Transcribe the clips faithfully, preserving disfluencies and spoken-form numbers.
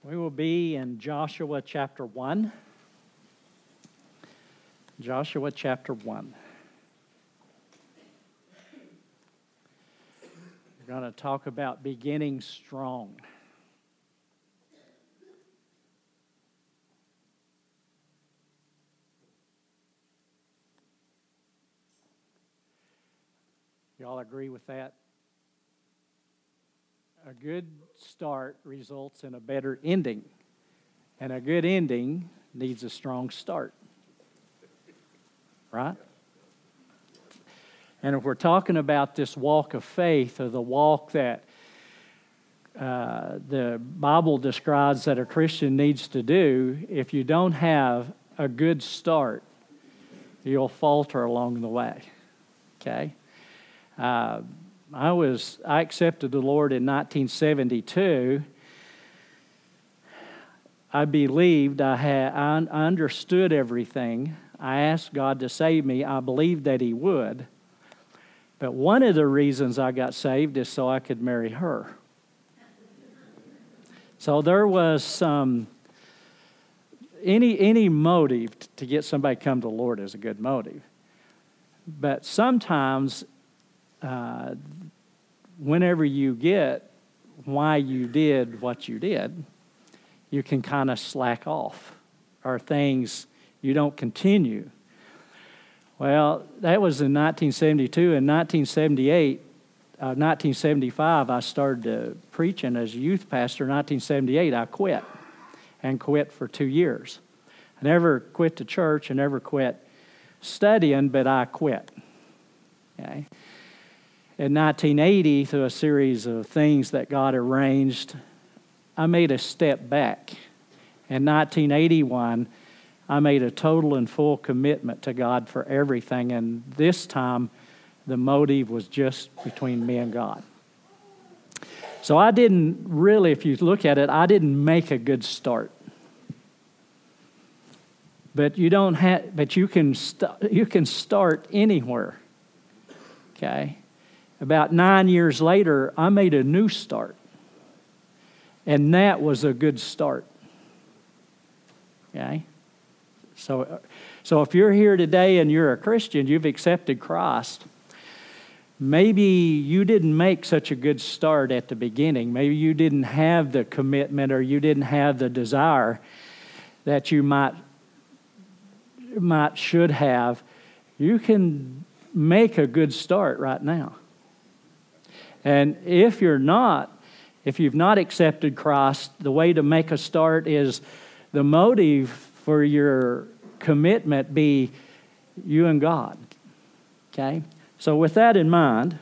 We will be in Joshua chapter one. Joshua chapter one. We're going to talk about beginning strong. Y'all agree with that? A good start results in a better ending, and a good ending needs a strong start, right? And if we're talking about this walk of faith, or the walk that uh, the Bible describes that a Christian needs to do, if you don't have a good start, you'll falter along the way, okay? Uh, I was I accepted the Lord in nineteen seventy-two. I believed I had I understood everything. I asked God to save me. I believed that He would. But one of the reasons I got saved is so I could marry her. So there was some any any motive to get somebody to come to the Lord is a good motive. But sometimes Uh, whenever you get why you did what you did, you can kind of slack off, or things you don't continue. Well, that was in nineteen seventy-two. In nineteen seventy-eight, uh, nineteen seventy-five, I started uh, preaching as a youth pastor. In nineteen seventy-eight, I quit, and quit for two years. I never quit the church. I never quit studying, but I quit. Okay. In nineteen eighty, through a series of things that God arranged, I made a step back. In nineteen eighty-one, I made a total and full commitment to God for everything, and this time the motive was just between me and God. So I didn't really, if you look at it, I didn't make a good start. But you don't have, but you can st- you can start anywhere. Okay? About nine years later, I made a new start. And that was a good start. Okay? So, so if you're here today and you're a Christian, you've accepted Christ, maybe you didn't make such a good start at the beginning. Maybe you didn't have the commitment, or you didn't have the desire that you might, might should have. You can make a good start right now. And if you're not, if you've not accepted Christ, the way to make a start is the motive for your commitment be you and God. Okay? So with that in mind,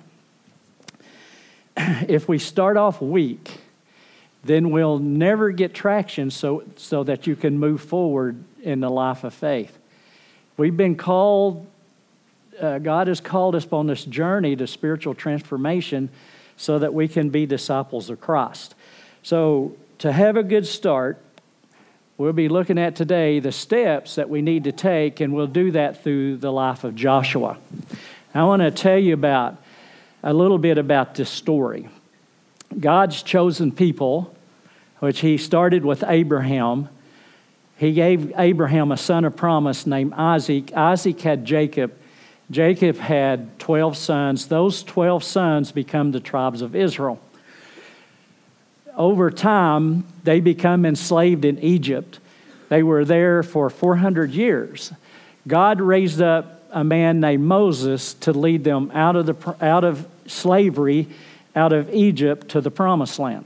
if we start off weak, then we'll never get traction so, so that you can move forward in the life of faith. We've been called, uh, God has called us on this journey to spiritual transformation so that we can be disciples of Christ. So to have a good start, we'll be looking at today the steps that we need to take, and we'll do that through the life of Joshua. I want to tell you about a little bit about this story. God's chosen people, which He started with Abraham. He gave Abraham a son of promise named Isaac. Isaac had Jacob. Jacob had twelve sons. Those twelve sons become the tribes of Israel. Over time, they become enslaved in Egypt. They were there for four hundred years. God raised up a man named Moses to lead them out of the out of slavery, out of Egypt to the Promised Land.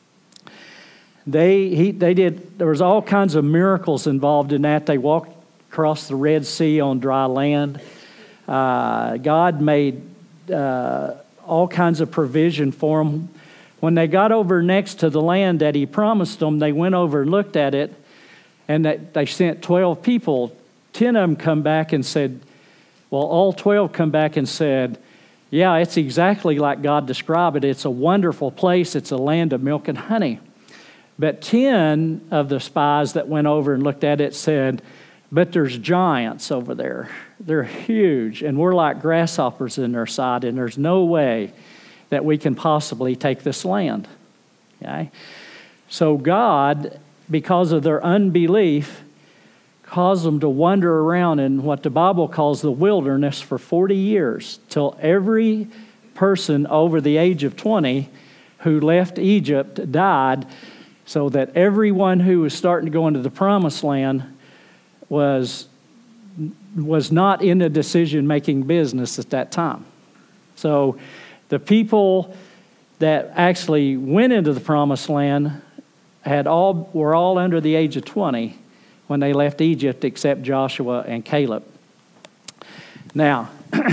They he they did. There was all kinds of miracles involved in that. They walked across the Red Sea on dry land. Uh, God made uh, all kinds of provision for them. When they got over next to the land that He promised them, they went over and looked at it, and they, they sent twelve people. Ten of them come back and said, well, all twelve come back and said, yeah, it's exactly like God described it. It's a wonderful place. It's a land of milk and honey. But ten of the spies that went over and looked at it said, but there's giants over there. They're huge, and we're like grasshoppers in their sight, and there's no way that we can possibly take this land. Okay? So God, because of their unbelief, caused them to wander around in what the Bible calls the wilderness for forty years, till every person over the age of twenty who left Egypt died, so that everyone who was starting to go into the promised land was, was not in the decision-making business at that time. So the people that actually went into the promised land had all were all under the age of twenty when they left Egypt, except Joshua and Caleb. Now,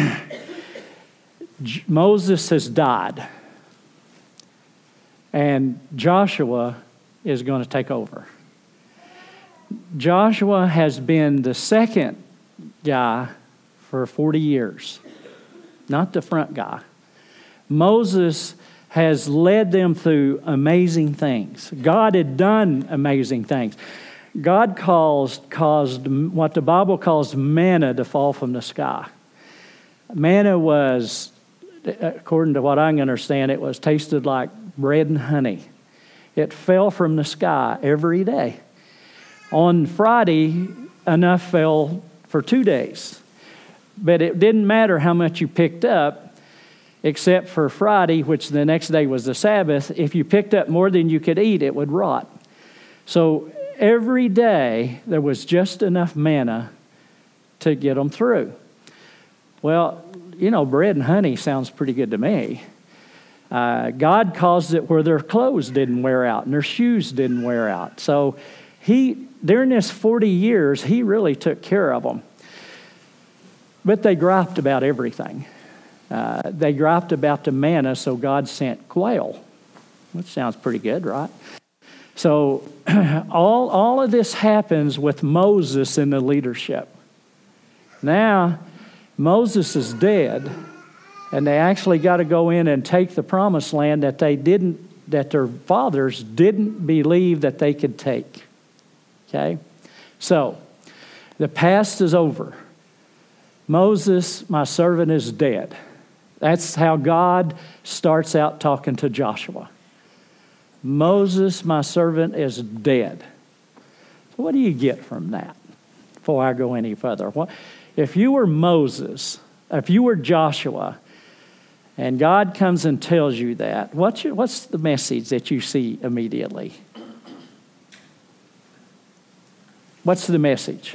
Moses has died, and Joshua is going to take over. Joshua has been the second guy for forty years, not the front guy. Moses has led them through amazing things. God had done amazing things. God caused, caused what the Bible calls manna to fall from the sky. Manna was, according to what I can understand, it was tasted like bread and honey. It fell from the sky every day. On Friday, enough fell for two days. But it didn't matter how much you picked up, except for Friday, which the next day was the Sabbath. If you picked up more than you could eat, it would rot. So every day, there was just enough manna to get them through. Well, you know, bread and honey sounds pretty good to me. Uh, God caused it where their clothes didn't wear out and their shoes didn't wear out. So he, during this forty years, he really took care of them. But they griped about everything. Uh, they griped about the manna, so God sent quail. That sounds pretty good, right? So all, all of this happens with Moses in the leadership. Now, Moses is dead, and they actually got to go in and take the promised land that they didn't, that their fathers didn't believe that they could take. Okay? So, the past is over. Moses, my servant, is dead. That's how God starts out talking to Joshua. Moses, my servant, is dead. So what do you get from that? Before I go any further, what, if you were Moses, if you were Joshua, and God comes and tells you that, what's, your, what's the message that you see immediately? What's the message?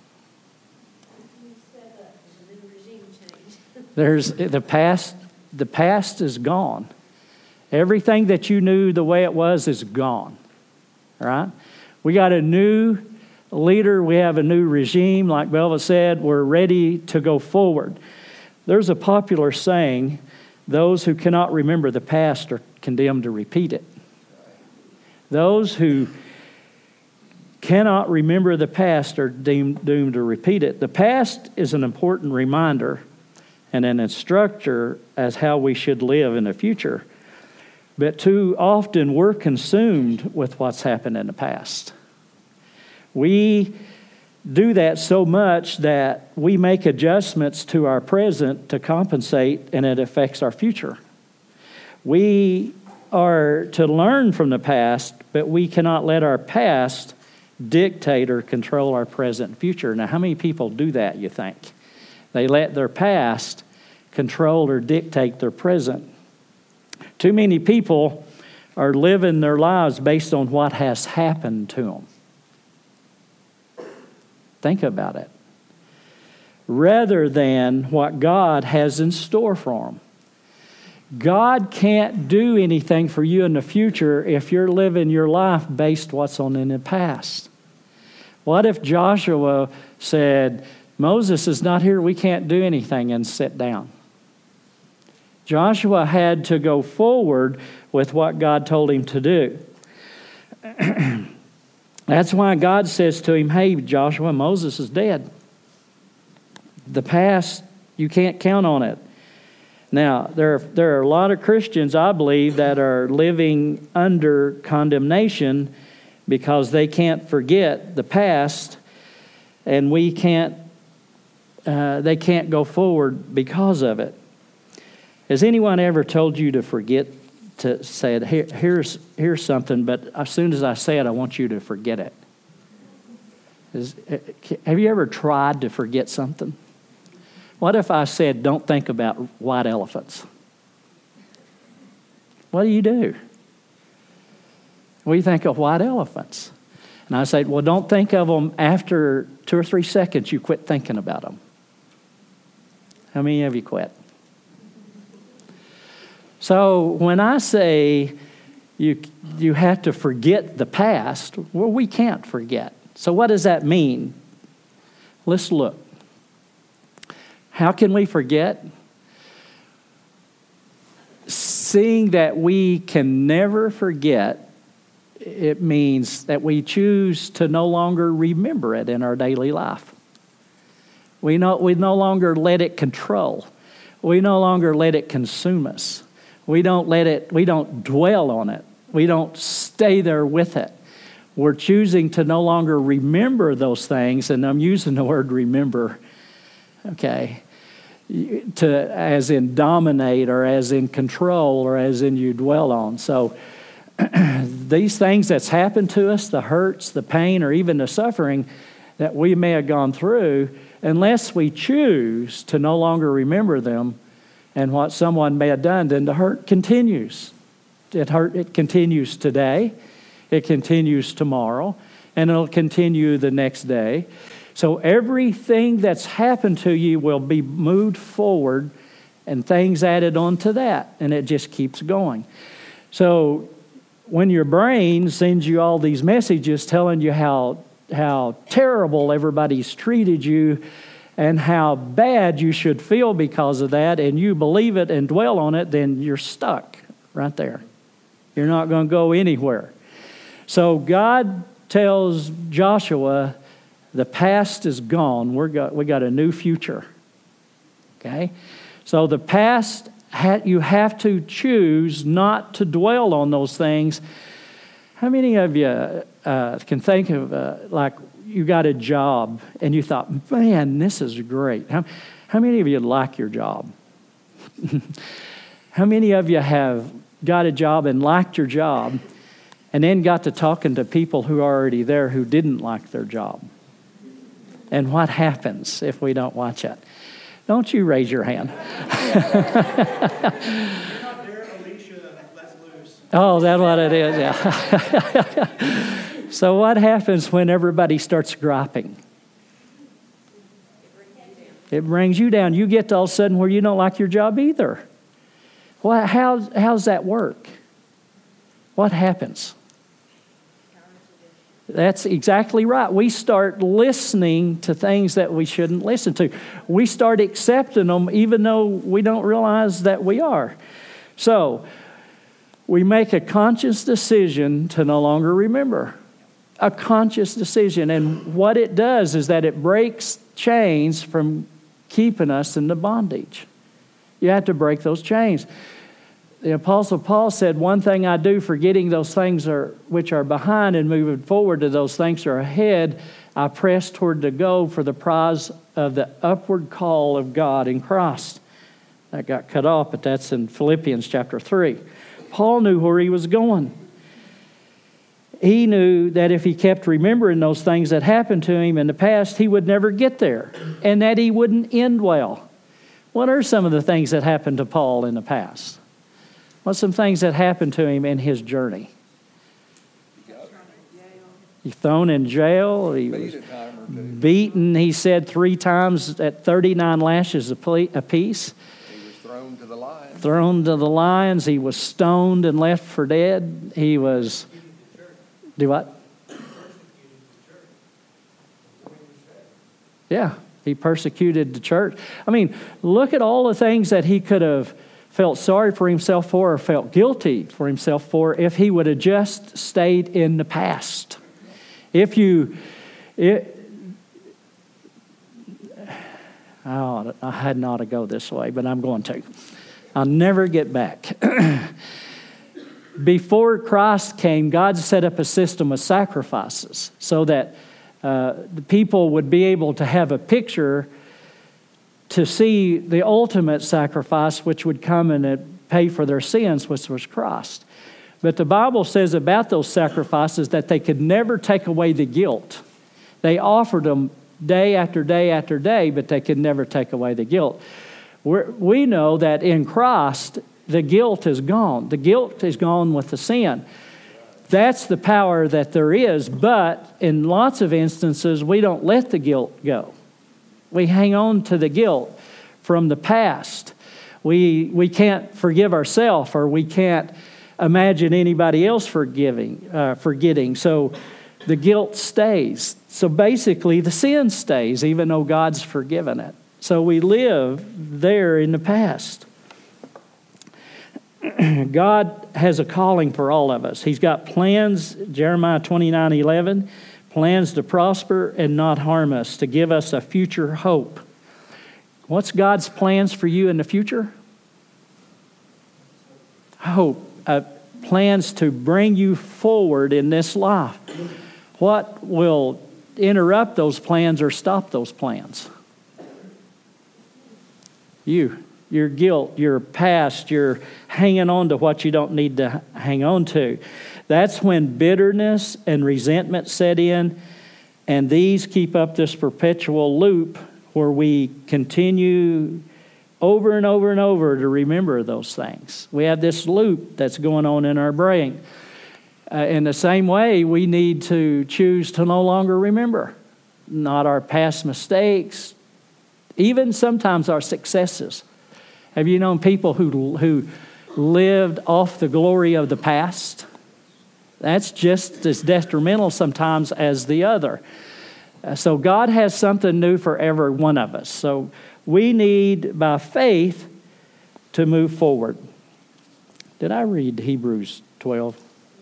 There's the past. The past is gone. Everything that you knew the way it was is gone. All right? We got a new leader. We have a new regime. Like Belva said, we're ready to go forward. There's a popular saying, those who cannot remember the past are condemned to repeat it. Those who cannot remember the past are doomed, doomed to repeat it. The past is an important reminder and an instructor as how we should live in the future. But too often we're consumed with what's happened in the past. We do that so much that we make adjustments to our present to compensate, and it affects our future. We are to learn from the past, but we cannot let our past dictate or control our present and future. Now, how many people do that, you think? They let their past control or dictate their present. Too many people are living their lives based on what has happened to them. Think about it. Rather than what God has in store for them. God can't do anything for you in the future if you're living your life based what's on in the past. What if Joshua said, Moses is not here, we can't do anything, and sit down? Joshua had to go forward with what God told him to do. That's why God says to him, hey, Joshua, Moses is dead. The past, you can't count on it. Now, there are, there are a lot of Christians, I believe, that are living under condemnation because they can't forget the past, and we can't, uh, they can't go forward because of it. Has anyone ever told you to forget to say it. Here, here's, here's something, but as soon as I say it, I want you to forget it. Is, have you ever tried to forget something? What if I said, don't think about white elephants? What do you do? Well, you think of white elephants. And I say, well, don't think of them after two or three seconds you quit thinking about them. How many of you quit? So when I say you, you have to forget the past, well, we can't forget. So what does that mean? Let's look. How can we forget? Seeing that we can never forget, it means that we choose to no longer remember it in our daily life. We no, we no longer let it control. We no longer let it consume us. We don't let it, we don't dwell on it. We don't stay there with it. We're choosing to no longer remember those things, and I'm using the word remember, okay, to as in dominate or as in control or as in you dwell on. So these things that's happened to us, the hurts, the pain, or even the suffering that we may have gone through, unless we choose to no longer remember them and what someone may have done, then the hurt continues. It hurt. It continues today. It continues tomorrow, and it'll continue the next day. So everything that's happened to you will be moved forward and things added on to that, and it just keeps going. So when your brain sends you all these messages telling you how, how terrible everybody's treated you and how bad you should feel because of that, and you believe it and dwell on it, then you're stuck right there. You're not going to go anywhere. So God tells Joshua, the past is gone. We're got, we got a new future. Okay? So the past, you have to choose not to dwell on those things. How many of you uh, can think of, uh, like, you got a job and you thought, man, this is great. How, how many of you like your job? How many of you have got a job and liked your job and then got to talking to people who are already there who didn't like their job? And what happens if we don't watch it? Don't you raise your hand. Oh, that's what it is, yeah. So what happens when everybody starts griping? It brings you down. You get to all of a sudden where you don't like your job either. Well, how, how's that work? What happens? That's exactly right. We start listening to things that we shouldn't listen to. We start accepting them even though we don't realize that we are. So we make a conscious decision to no longer remember. A conscious decision. And what it does is that it breaks chains from keeping us in the bondage. You have to break those chains. The Apostle Paul said, one thing I do, forgetting those things are which are behind and moving forward to those things that are ahead, I press toward the goal for the prize of the upward call of God in Christ. That got cut off, but that's in Philippians chapter three. Paul knew where he was going. He knew that if he kept remembering those things that happened to him in the past, he would never get there, and that he wouldn't end well. What are some of the things that happened to Paul in the past? What's some things that happened to him in his journey? He thrown in jail. He was beaten, he said, three times at thirty-nine lashes a piece. He was thrown to the lions. Thrown to the lions. He was stoned and left for dead. He was... Do what? Yeah, he persecuted the church. I mean, look at all the things that he could have felt sorry for himself for or felt guilty for himself for if he would have just stayed in the past. If you... It, I, ought to, I had not to go this way, but I'm going to. I'll never get back. Before Christ came, God set up a system of sacrifices so that uh, the people would be able to have a picture to see the ultimate sacrifice, which would come in a pay for their sins, which was Christ. But the Bible says about those sacrifices that they could never take away the guilt. They offered them day after day after day, but they could never take away the guilt. We're, we know that in Christ, the guilt is gone. The guilt is gone with the sin. That's the power that there is, but in lots of instances, we don't let the guilt go. We hang on to the guilt from the past. We, we can't forgive ourselves, or we can't imagine anybody else forgiving, uh, forgetting. So the guilt stays. So basically, the sin stays, even though God's forgiven it. So we live there in the past. God has a calling for all of us. He's got plans, Jeremiah twenty-nine eleven, plans to prosper and not harm us, to give us a future hope. What's God's plans for you in the future? Hope. Uh, plans to bring you forward in this life. What will interrupt those plans or stop those plans? You. Your guilt, your past, your hanging on to what you don't need to hang on to. That's when bitterness and resentment set in, and these keep up this perpetual loop where we continue over and over and over to remember those things. We have this loop that's going on in our brain. Uh, in the same way, we need to choose to no longer remember, not our past mistakes, even sometimes our successes. Have you known people who who lived off the glory of the past? That's just as detrimental sometimes as the other. Uh, so God has something new for every one of us. So we need, by faith, to move forward. Did I read Hebrews twelve?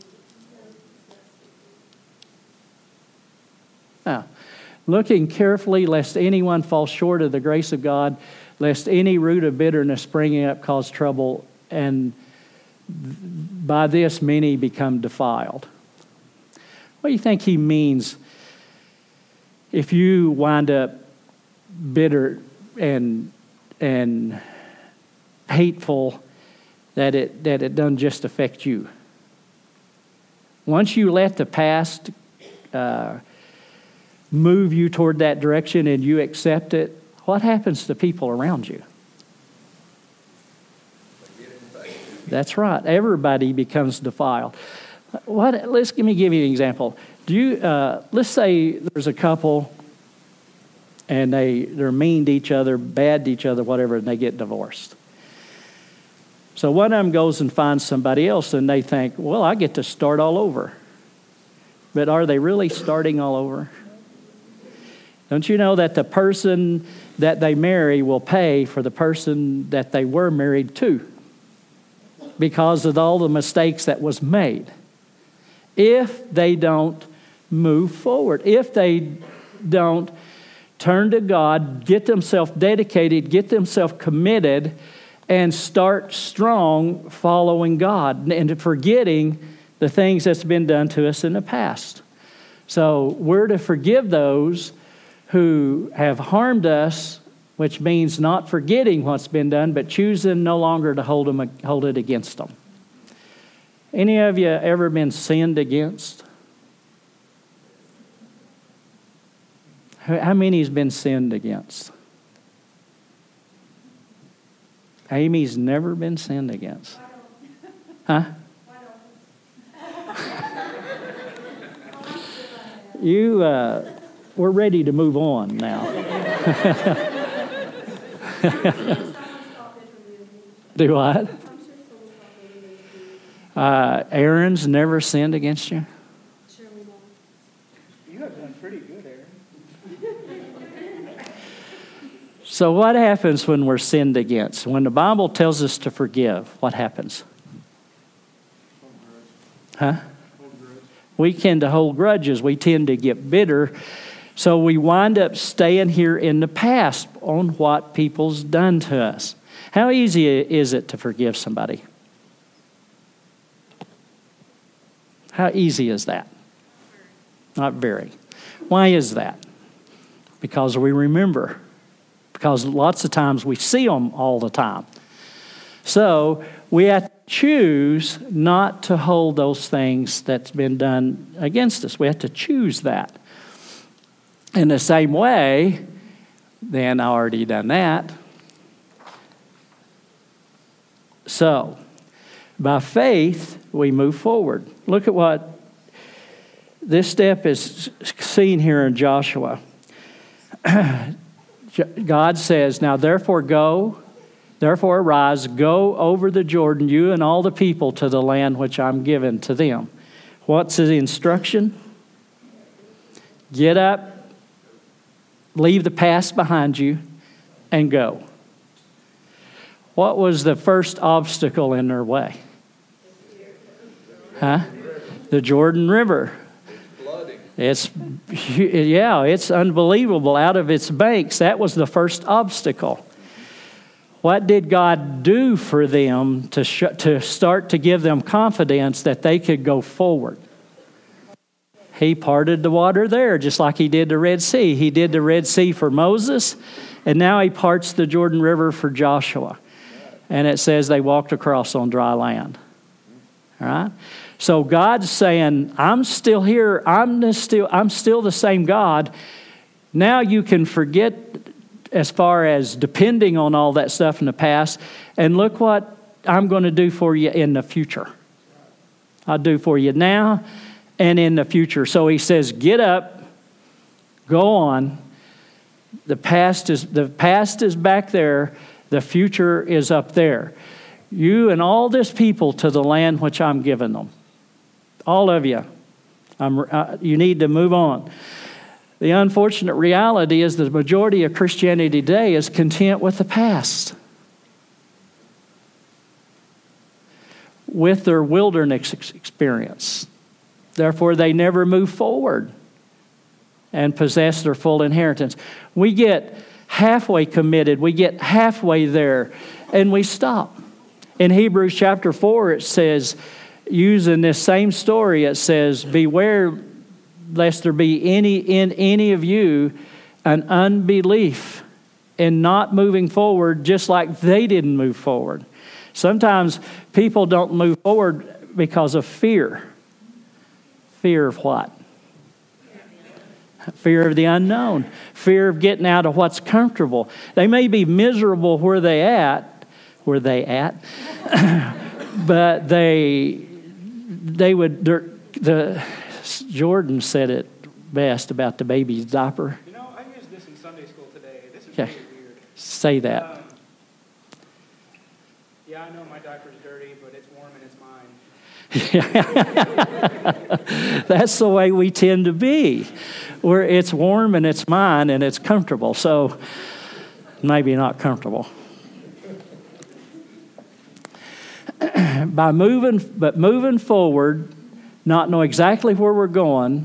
Now, looking carefully lest anyone fall short of the grace of God, lest any root of bitterness springing up cause trouble, and by this many become defiled. What do you think he means if you wind up bitter and and hateful, that it that it doesn't just affect you? Once you let the past uh, move you toward that direction and you accept it, what happens to people around you? That's right. Everybody becomes defiled. What? Let's give me give you an example. Do you? Uh, let's say there's a couple, and they they're mean to each other, bad to each other, whatever, and they get divorced. So one of them goes and finds somebody else, and they think, "Well, I get to start all over." But are they really starting all over? Don't you know that the person that they marry will pay for the person that they were married to because of all the mistakes that was made? If they don't move forward, if they don't turn to God, get themselves dedicated, get themselves committed, and start strong following God and forgetting the things that's been done to us in the past. So we're to forgive those who have harmed us, which means not forgetting what's been done, but choosing no longer to hold them, hold it against them. Any of you ever been sinned against? How many has been sinned against? Amy's never been sinned against. Huh? You, uh, we're ready to move on now. Do what? Uh, Aaron's never sinned against you? You have done pretty good, Aaron. So what happens when we're sinned against? When the Bible tells us to forgive, what happens? Huh? We tend to hold grudges. We tend to get bitter. So we wind up staying here in the past on what people's done to us. How easy is it to forgive somebody? How easy is that? Not very. Why is that? Because we remember. Because lots of times we see them all the time. So we have to choose not to hold those things that's been done against us. We have to choose that. In the same way, then I already done that. So, by faith, we move forward. Look at what this step is seen here in Joshua. God says, now therefore go, therefore arise, go over the Jordan, you and all the people, to the land which I'm giving to them. What's the instruction? Get up, leave the past behind you, and go. What was the first obstacle in their way? Huh? The Jordan River. It's, yeah, it's unbelievable. Out of its banks, that was the first obstacle. What did God do for them to sh- to start to give them confidence that they could go forward? He parted the water there, just like he did the Red Sea. He did the Red Sea for Moses, and now he parts the Jordan River for Joshua. And it says they walked across on dry land. All right? So God's saying, I'm still here. I'm the still, I'm still the same God. Now you can forget as far as depending on all that stuff in the past, and look what I'm going to do for you in the future. I'll do for you now and in the future. So he says, get up, go on. The past is the past is back there. The future is up there. You and all this people to the land which I'm giving them. All of you. I'm, uh, you need to move on. The unfortunate reality is the majority of Christianity today is content with the past, with their wilderness experience. Therefore, they never move forward and possess their full inheritance. We get halfway committed. We get halfway there, and we stop. In Hebrews chapter four, it says, using this same story, it says, beware lest there be any in any of you an unbelief in not moving forward just like they didn't move forward. Sometimes people don't move forward because of fear. Fear of what? Fear of the unknown. Fear of getting out of what's comfortable. They may be miserable where they at, where they at, but they they would. The Jordan said it best about the baby's diaper. You know, I used this in Sunday school today. This is Okay. really weird. Say that. Um, yeah, I know my diaper's dirty, but it's warm and it's mine. That's the way we tend to be, where it's warm and it's mine and it's comfortable. So maybe not comfortable. By moving, but moving forward, not know exactly where we're going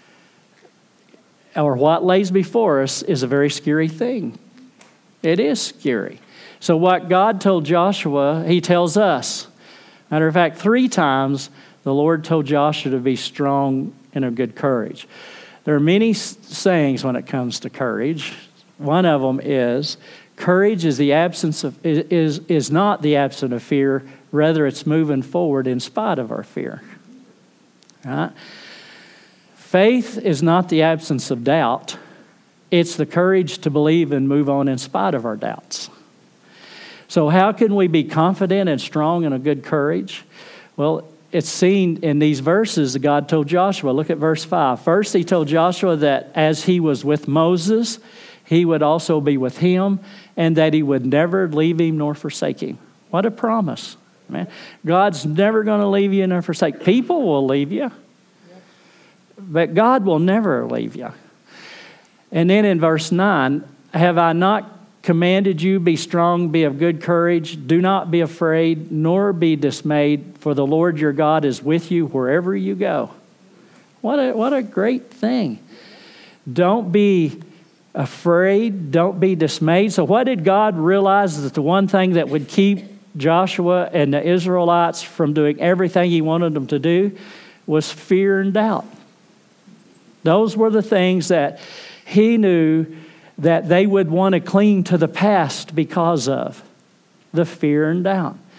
or what lays before us is a very scary thing. It is scary. So what God told Joshua, he tells us. Matter of fact, three times the Lord told Joshua to be strong and of good courage. There are many sayings when it comes to courage. One of them is, courage is the absence of is is not the absence of fear, rather it's moving forward in spite of our fear. Right? Faith is not the absence of doubt. It's the courage to believe and move on in spite of our doubts. So how can we be confident and strong and of good courage? Well, it's seen in these verses that God told Joshua. Look at verse five. First, he told Joshua that as he was with Moses, he would also be with him, and that he would never leave him nor forsake him. What a promise, man. God's never going to leave you nor forsake. People will leave you, but God will never leave you. And then in verse nine, have I not commanded you, be strong, be of good courage, do not be afraid, nor be dismayed, for the Lord your God is with you wherever you go. What a, what a great thing. Don't be afraid, don't be dismayed. So what did God realize that the one thing that would keep Joshua and the Israelites from doing everything he wanted them to do was fear and doubt. Those were the things that he knew that they would want to cling to the past because of the fear and doubt.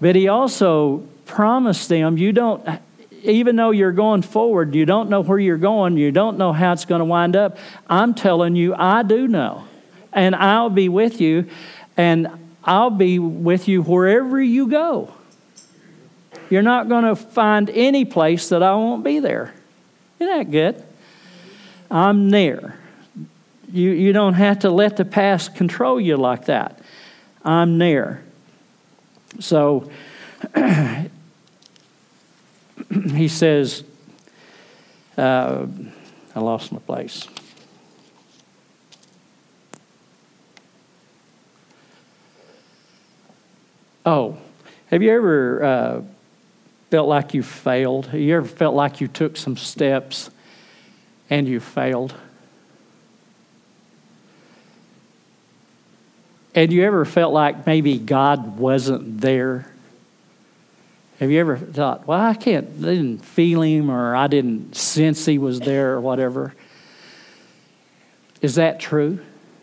But he also promised them, you don't, even though you're going forward, you don't know where you're going, you don't know how it's going to wind up. I'm telling you, I do know. And I'll be with you, and I'll be with you wherever you go. You're not going to find any place that I won't be there. Isn't that good? I'm near. You, you don't have to let the past control you like that. I'm near. So he says, uh, I lost my place. Oh, have you ever uh, felt like you failed? Have you ever felt like you took some steps and you failed? And you ever felt like maybe God wasn't there? Have you ever thought, well, I can't, I didn't feel him, or I didn't sense he was there, or whatever? Is that true?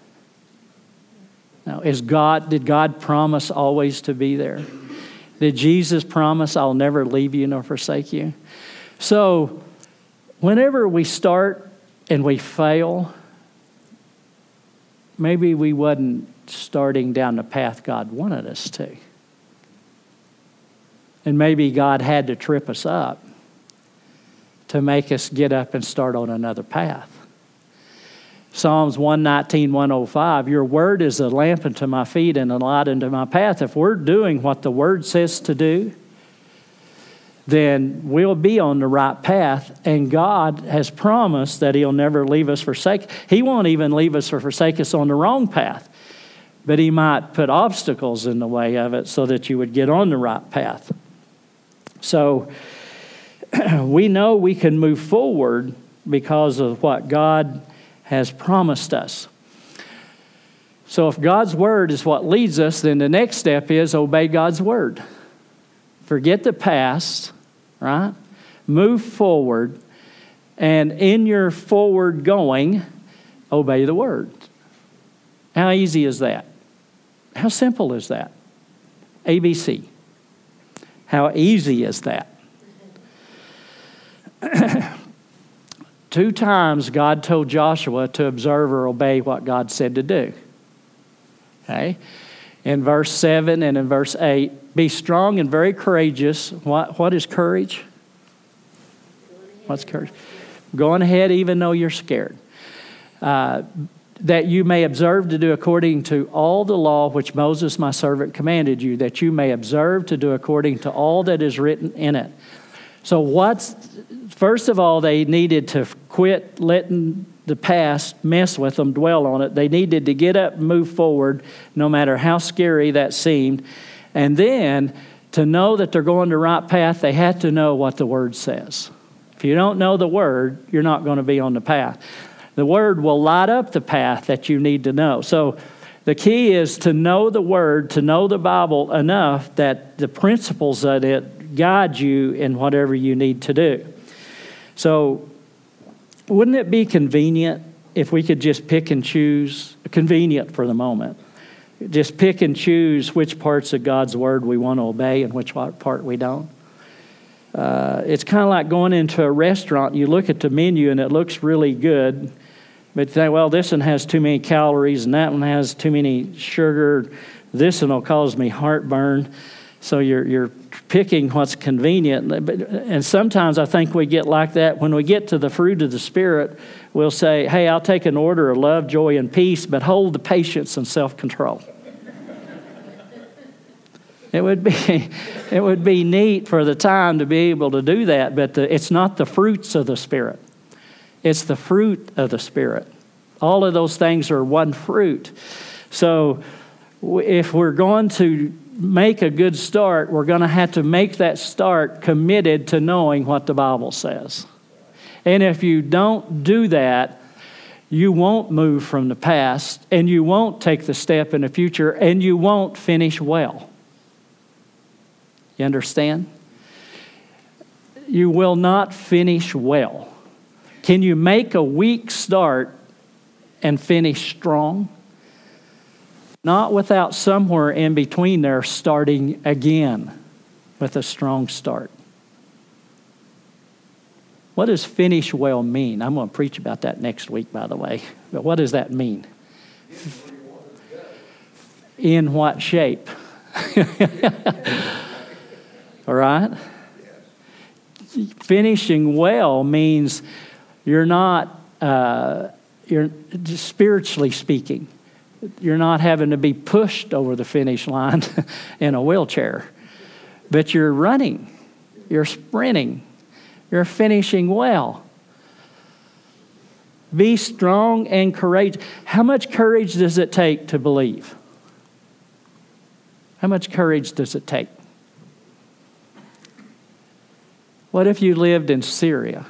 Now, is God, did God promise always to be there? Did Jesus promise, I'll never leave you nor forsake you? So, whenever we start and we fail, maybe we wasn't starting down the path God wanted us to. And maybe God had to trip us up to make us get up and start on another path. Psalms one nineteen, one oh five, your word is a lamp unto my feet and a light unto my path. If we're doing what the word says to do, then we'll be on the right path. And God has promised that he'll never leave us, forsake. He won't even leave us or forsake us on the wrong path. But he might put obstacles in the way of it so that you would get on the right path. So we know we can move forward because of what God has promised us. So if God's word is what leads us, then the next step is obey God's word. Forget the past, right? Move forward, and in your forward going, obey the word. How easy is that? How simple is that? A B C. How easy is that? Two times God told Joshua to observe or obey what God said to do. Okay? In verse seven and in verse eight, be strong and very courageous. What, what is courage? What's courage? Going ahead even though you're scared. Uh, that you may observe to do according to all the law which Moses my servant commanded you, that you may observe to do according to all that is written in it. So what's, first of all, they needed to quit letting the past mess with them, dwell on it. They needed to get up and move forward, no matter how scary that seemed. And then, to know that they're going the right path, they had to know what the Word says. If you don't know the Word, you're not going to be on the path. The Word will light up the path that you need to know. So the key is to know the Word, to know the Bible enough that the principles of it guide you in whatever you need to do. So wouldn't it be convenient if we could just pick and choose, convenient for the moment, just pick and choose which parts of God's Word we want to obey and which part we don't? Uh, it's kind of like going into a restaurant. You look at the menu and it looks really good, but you think, well, this one has too many calories and that one has too many sugar. This one will cause me heartburn. So you're you're picking what's convenient. And sometimes I think we get like that. When we get to the fruit of the Spirit, we'll say, hey, I'll take an order of love, joy, and peace, but hold the patience and self-control. It would be it would be neat for the time to be able to do that, but the, it's not the fruits of the Spirit. It's the fruit of the Spirit. All of those things are one fruit. So if we're going to make a good start, we're going to have to make that start committed to knowing what the Bible says. And if you don't do that, you won't move from the past, and you won't take the step in the future, and you won't finish well. You understand? You will not finish well. Can you make a weak start and finish strong? Not without somewhere in between there starting again. with a strong start. What does finish well mean? I'm going to preach about that next week, by the way. But what does that mean? In what shape? All right? Finishing well means you're not, uh, you're just spiritually speaking, you're not having to be pushed over the finish line in a wheelchair, but you're running, you're sprinting, you're finishing well. Be strong and courageous. How much courage does it take to believe? How much courage does it take? What if you lived in Syria?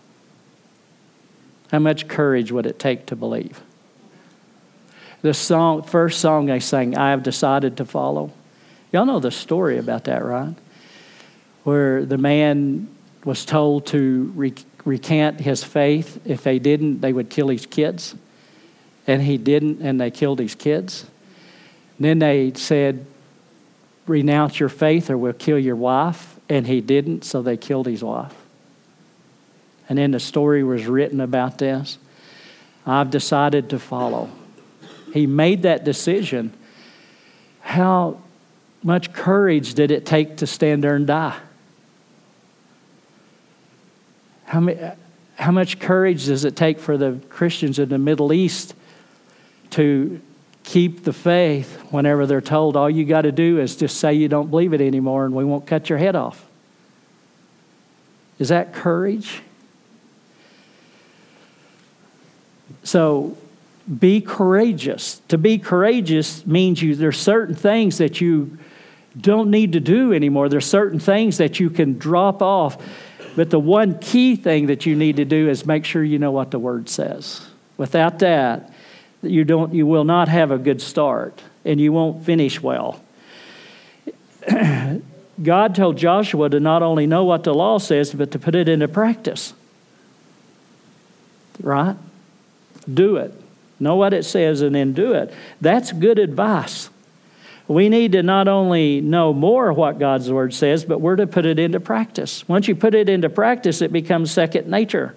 How much courage would it take to believe? The song, first song they sang, I Have Decided to Follow. Y'all know the story about that, right? Where the man was told to re- recant his faith. If they didn't, they would kill his kids. And he didn't, and they killed his kids. And then they said, renounce your faith or we'll kill your wife. And he didn't, so they killed his wife. And then the story was written about this. I've decided to follow. He made that decision. How much courage did it take to stand there and die? How, many, how much courage does it take for the Christians in the Middle East to keep the faith whenever they're told all you got to do is just say you don't believe it anymore and we won't cut your head off? Is that courage? So be courageous. To be courageous means you there's certain things that you don't need to do anymore. There's certain things that you can drop off. But the one key thing that you need to do is make sure you know what the Word says. Without that, you don't you will not have a good start and you won't finish well. God told Joshua to not only know what the law says, but to put it into practice. Right? Do it. Know what it says and then do it. That's good advice. We need to not only know more what God's Word says, but we're to put it into practice. Once you put it into practice, it becomes second nature.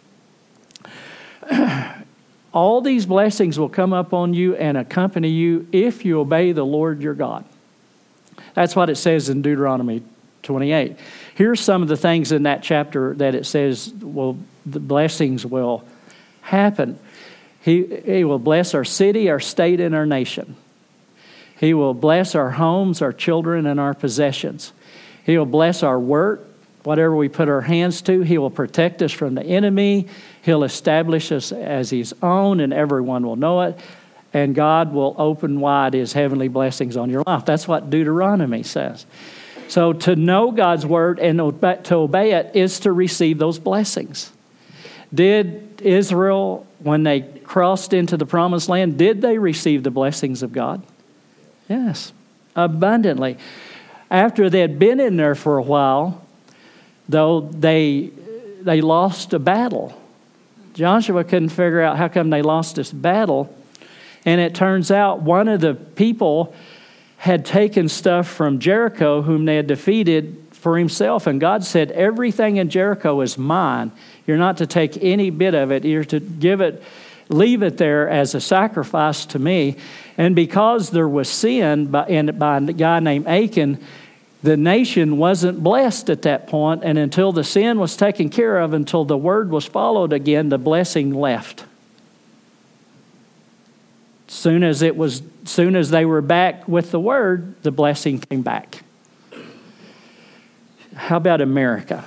All these blessings will come up on you and accompany you if you obey the Lord your God. That's what it says in Deuteronomy twenty-eight. Here's some of the things in that chapter that it says, well, the blessings will happen. He, he will bless our city, our state, and our nation. He will bless our homes, our children, and our possessions. He will bless our work, whatever we put our hands to. He will protect us from the enemy. He'll establish us as His own, and everyone will know it. And God will open wide His heavenly blessings on your life. That's what Deuteronomy says. So to know God's Word and to obey it is to receive those blessings. Did Israel, when they crossed into the promised land, did they receive the blessings of God? Yes, abundantly. After they had been in there for a while, though, they they lost a battle. Joshua couldn't figure out how come they lost this battle. And it turns out one of the people had taken stuff from Jericho, whom they had defeated, for himself. And God said, everything in Jericho is mine. You're not to take any bit of it. You're to give it, leave it there as a sacrifice to me. And because there was sin by, and by a guy named Achan, the nation wasn't blessed at that point. And until the sin was taken care of, until the word was followed again, the blessing left. Soon as it was, soon as they were back with the word, the blessing came back. How about America?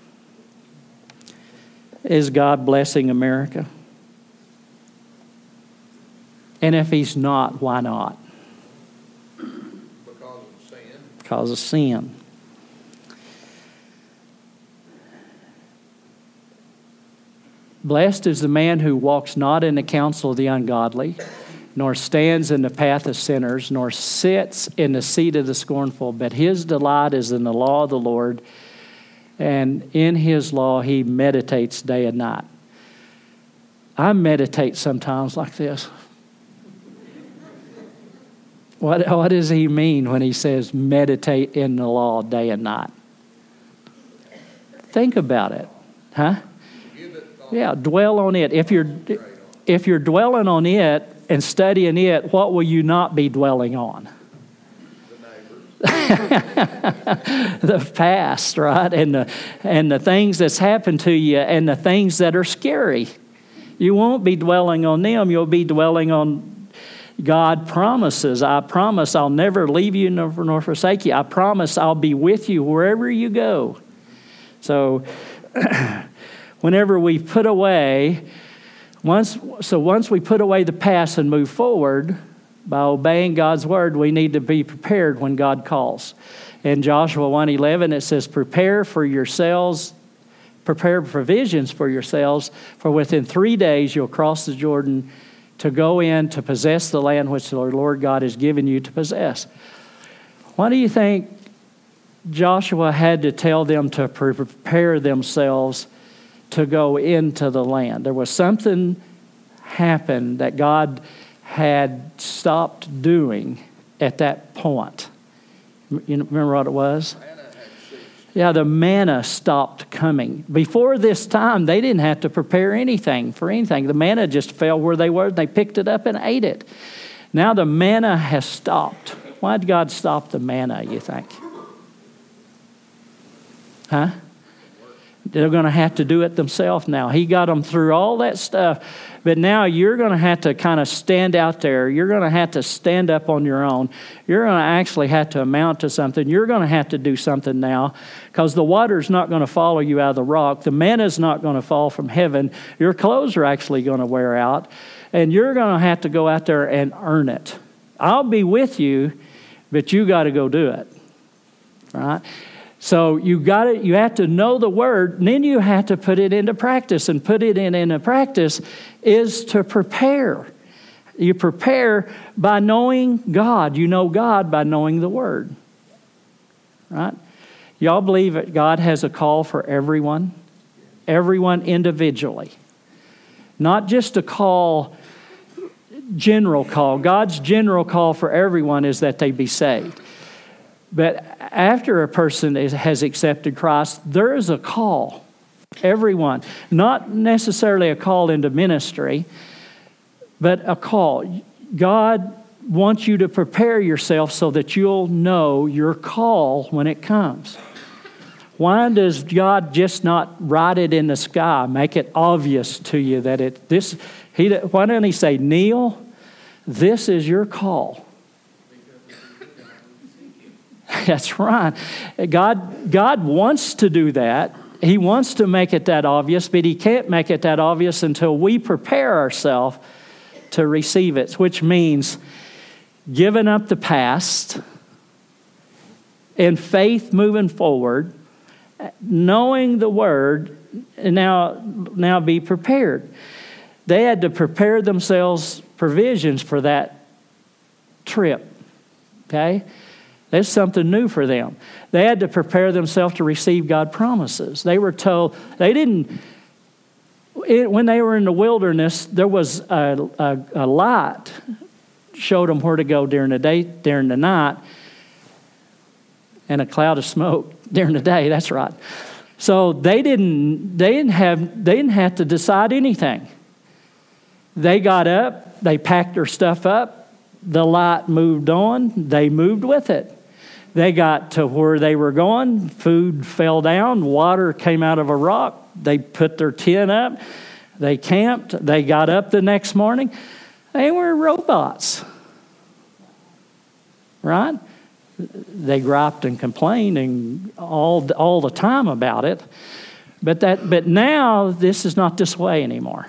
Is God blessing America? And if He's not, why not? Because of sin. Because of sin. Blessed is the man who walks not in the counsel of the ungodly, nor stands in the path of sinners, nor sits in the seat of the scornful, but his delight is in the law of the Lord, and in His law he meditates day and night. I meditate sometimes like this. What, what does he mean when he says meditate in the law day and night? Think about it, huh? Yeah, dwell on it. If you're if you're dwelling on it and studying it, what will you not be dwelling on? The past, right? And the and the things that's happened to you and the things that are scary. You won't be dwelling on them. You'll be dwelling on God promises. I promise I'll never leave you nor, nor forsake you. I promise I'll be with you wherever you go. So whenever we put away, once so once we put away the past and move forward, by obeying God's word, we need to be prepared when God calls. In Joshua one eleven, it says, prepare for yourselves, prepare provisions for yourselves, for within three days you'll cross the Jordan to go in to possess the land which the Lord God has given you to possess. Why do you think Joshua had to tell them to prepare themselves to go into the land? There was something happened that God had stopped doing at that point. You remember what it was? Yeah, the manna stopped coming. Before this time, they didn't have to prepare anything for anything. The manna just fell where they were. They picked it up and ate it. Now the manna has stopped. Why did God stop the manna, you think? Huh? They're going to have to do it themselves now. He got them through all that stuff. But now you're going to have to kind of stand out there. You're going to have to stand up on your own. You're going to actually have to amount to something. You're going to have to do something now because the water's not going to follow you out of the rock. The manna's not going to fall from heaven. Your clothes are actually going to wear out. And you're going to have to go out there and earn it. I'll be with you, but you got to go do it. Right? So you got to, you have to know the word, and then you have to put it into practice. And put it in into practice is to prepare. You prepare by knowing God. You know God by knowing the word. Right? Y'all believe that God has a call for everyone? Everyone individually. Not just a call, general call. God's general call for everyone is that they be saved. But after a person is, has accepted Christ, there is a call. Everyone. Not necessarily a call into ministry, but a call. God wants you to prepare yourself so that you'll know your call when it comes. Why does God just not write it in the sky, make it obvious to you that it this? He why don't He say, Neil, this is your call? That's right. God, God wants to do that. He wants to make it that obvious, but He can't make it that obvious until we prepare ourselves to receive it, which means giving up the past and faith moving forward, knowing the Word, and now, now be prepared. They had to prepare themselves provisions for that trip, okay? That's something new for them. They had to prepare themselves to receive God's promises. They were told, they didn't, it, when they were in the wilderness, there was a, a, a light showed them where to go during the day, during the night, and a cloud of smoke during the day. That's right. So they didn't, they didn't have, they didn't have to decide anything. They got up, they packed their stuff up, the light moved on, they moved with it. They got to where they were going, food fell down, water came out of a rock, they put their tent up, they camped, they got up the next morning. They were robots, right? They griped and complained and all, all the time about it. But that, but now this is not this way anymore.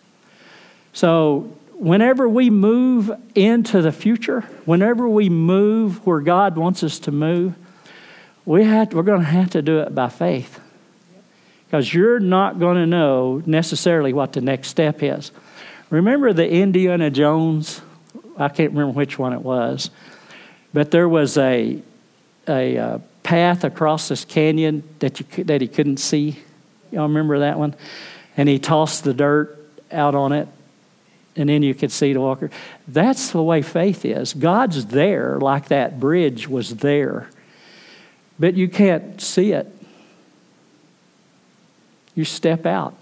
So whenever we move into the future, whenever we move where God wants us to move, we have, we're going to have to do it by faith. Because you're not going to know necessarily what the next step is. Remember the Indiana Jones? I can't remember which one it was. But there was a, a uh, path across this canyon that, you, that he couldn't see. Y'all remember that one? And he tossed the dirt out on it. and then you could see the walker. That's the way faith is. God's there like that bridge was there, but you can't see it. You step out.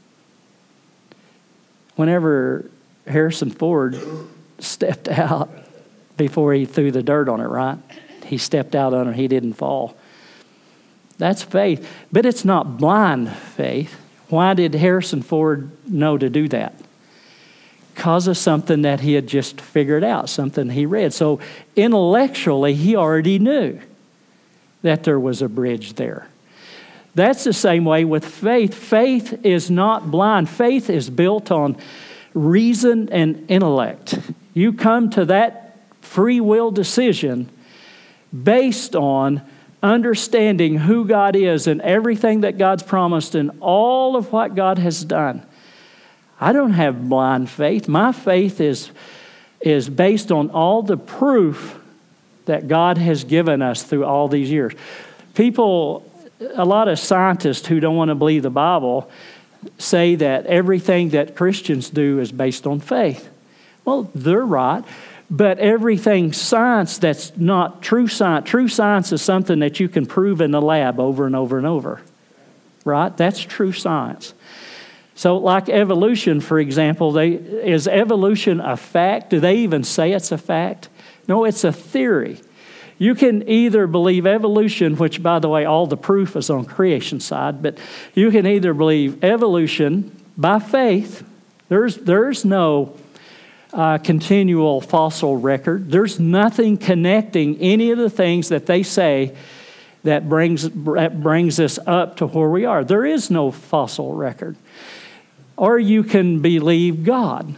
Whenever Harrison Ford stepped out before he threw the dirt on it, right? He stepped out on it, he didn't fall. That's faith, but it's not blind faith. Why did Harrison Ford know to do that? Because of something that he had just figured out, something he read. So intellectually, he already knew that there was a bridge there. That's the same way with faith. Faith is not blind. Faith is built on reason and intellect. You come to that free will decision based on understanding who God is and everything that God's promised and all of what God has done. I don't have blind faith. My faith is, is based on all the proof that God has given us through all these years. People, a lot of scientists who don't want to believe the Bible say that everything that Christians do is based on faith. Well, they're right. But everything science that's not true science, true science is something that you can prove in the lab over and over and over, right? That's true science. So like evolution, for example, they, is evolution a fact? Do they even say it's a fact? No, it's a theory. You can either believe evolution, which, by the way, all the proof is on creation side, but you can either believe evolution by faith. There's, there's no Uh, continual fossil record. There's nothing connecting any of the things that they say that brings that brings us up to where we are. There is no fossil record. Or you can believe God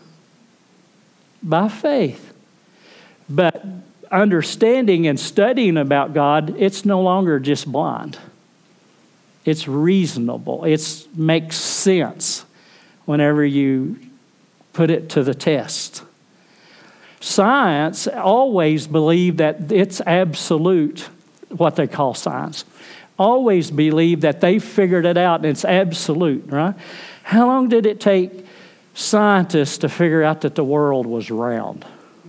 by faith. But understanding and studying about God, it's no longer just blind. It's reasonable. It makes sense whenever you put it to the test. Science always believed that it's absolute, what they call science. Always believed that they figured it out and it's absolute, right? How long did it take scientists to figure out that the world was round?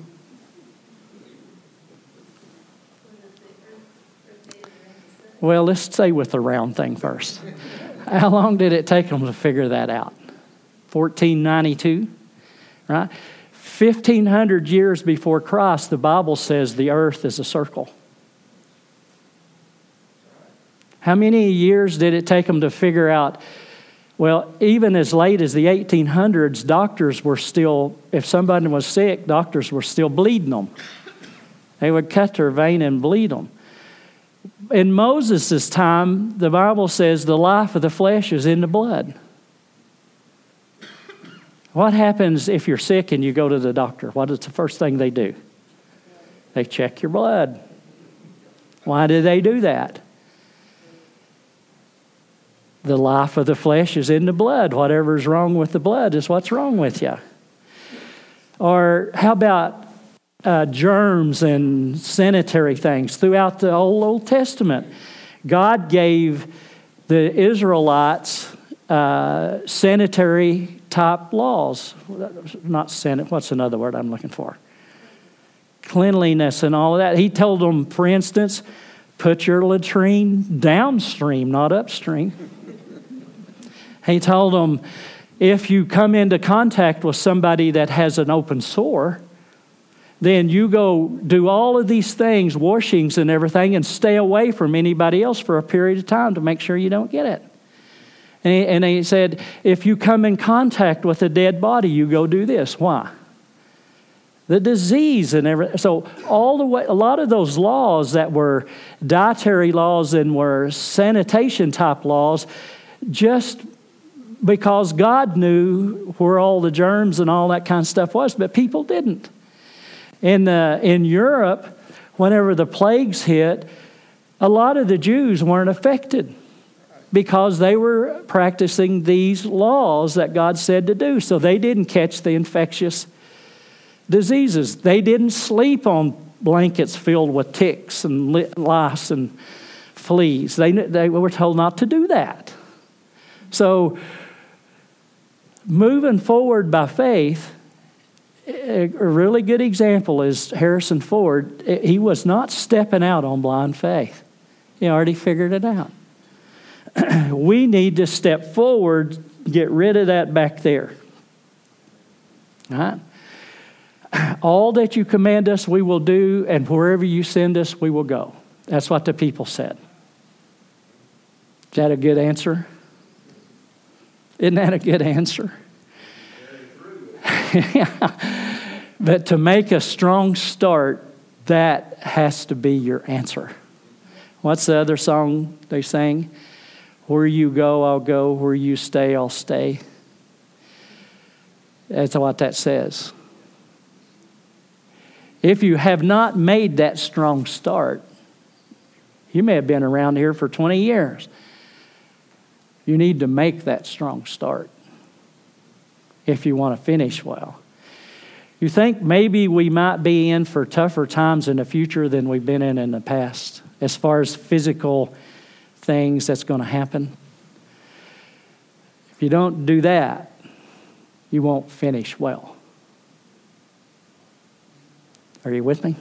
Well, let's stay with the round thing first. How long did it take them to figure that out? fourteen ninety-two? Right? fifteen hundred years before Christ, the Bible says the earth is a circle. How many years did it take them to figure out? Well, even as late as the eighteen hundreds, doctors were still, if somebody was sick, doctors were still bleeding them. They would cut their vein and bleed them. In Moses' time, the Bible says the life of the flesh is in the blood. What happens if you're sick and you go to the doctor? What is the first thing they do? They check your blood. Why do they do that? The life of the flesh is in the blood. Whatever's wrong with the blood is what's wrong with you. Or how about uh, germs and sanitary things? Throughout the Old, Old Testament, God gave the Israelites uh, sanitary type laws. Not sanit, what's another word I'm looking for? Cleanliness and all of that. He told them, for instance, put your latrine downstream, not upstream. He told them, if you come into contact with somebody that has an open sore, then you go do all of these things, washings and everything, and stay away from anybody else for a period of time to make sure you don't get it. And he, and he said, if you come in contact with a dead body, you go do this. Why? The disease and everything. So all the way, a lot of those laws that were dietary laws and were sanitation type laws, just because God knew where all the germs and all that kind of stuff was, but people didn't. In uh, in Europe, whenever the plagues hit, a lot of the Jews weren't affected, because they were practicing these laws that God said to do. So they didn't catch the infectious diseases. They didn't sleep on blankets filled with ticks and lice and fleas. They, they were told not to do that. So moving forward by faith, a really good example is Harrison Ford. He was not stepping out on blind faith. He already figured it out. We need to step forward, get rid of that back there. All right? All that you command us, we will do, and wherever you send us, we will go. That's what the people said. Is that a good answer? Isn't that a good answer? Yeah. But to make a strong start, that has to be your answer. What's the other song they sang? Where you go, I'll go. Where you stay, I'll stay. That's what that says. If you have not made that strong start, you may have been around here for twenty years. You need to make that strong start if you want to finish well. You think maybe we might be in for tougher times in the future than we've been in in the past, as far as physical things that's going to happen. If you don't do that, you won't finish well. Are you with me?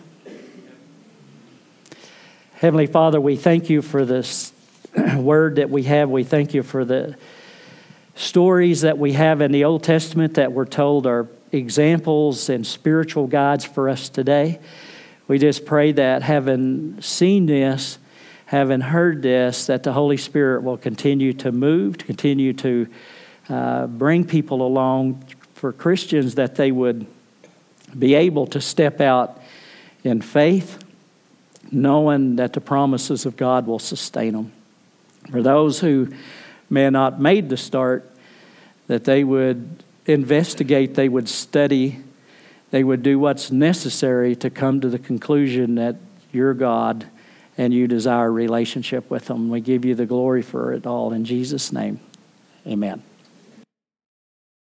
Heavenly Father, we thank you for this word that we have. We thank you for the stories that we have in the Old Testament that we're told are examples and spiritual guides for us today. We just pray that having seen this, having heard this, that the Holy Spirit will continue to move, to continue to uh, bring people along for Christians, that they would be able to step out in faith, knowing that the promises of God will sustain them. For those who may have not made the start, that they would investigate, they would study, they would do what's necessary to come to the conclusion that you're God and you desire a relationship with them. We give you the glory for it all in Jesus' name. Amen.